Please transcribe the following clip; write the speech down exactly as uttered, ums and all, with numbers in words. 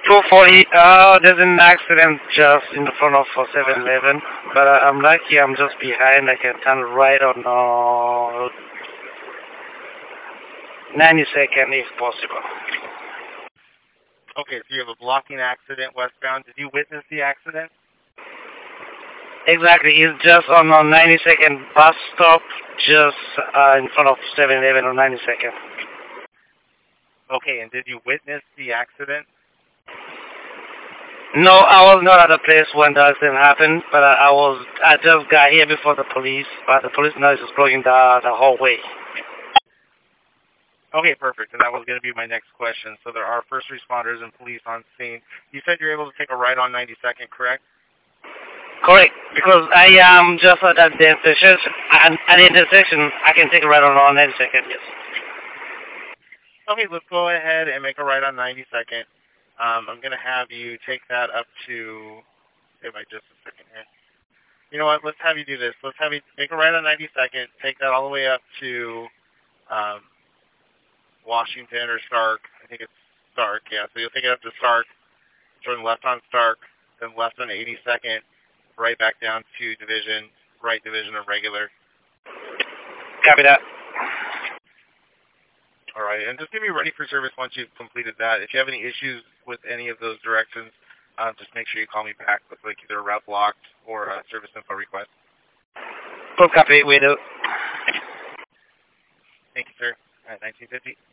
two forty, uh, there's an accident just in front of seven eleven, but uh, I'm lucky I'm just behind. I can turn right on uh, ninety second if possible. Okay, so you have a blocking accident westbound. Did you witness the accident? Exactly, it's just on a ninety second bus stop, just uh, in front of seven eleven on ninety second. Okay, and did you witness the accident? No, I was not at the place when the accident happened, but I, I was, I just got here before the police, but the police now is just blocking the, the hallway. Okay, perfect. And that was going to be my next question. So there are first responders and police on scene. You said you're able to take a right on ninety-second, correct? Correct, because I am just at the intersection, at at the intersection, I can take a right on on ninety second, yes. Okay, let's go ahead and make a right on ninety-second. Um, I'm going to have you take that up to, say by just a second here. You know what, let's have you do this. Let's have you make a right on ninety-second, take that all the way up to um, Washington or Stark. I think it's Stark, yeah. So you'll take it up to Stark, turn left on Stark, then left on eighty-second, right back down to Division, right Division of regular. Copy that. All right, and just get me ready for service once you've completed that. If you have any issues with any of those directions, um, just make sure you call me back with like either a route blocked or a service info request. Full copy, we do. Thank you, sir. All right, nineteen fifty.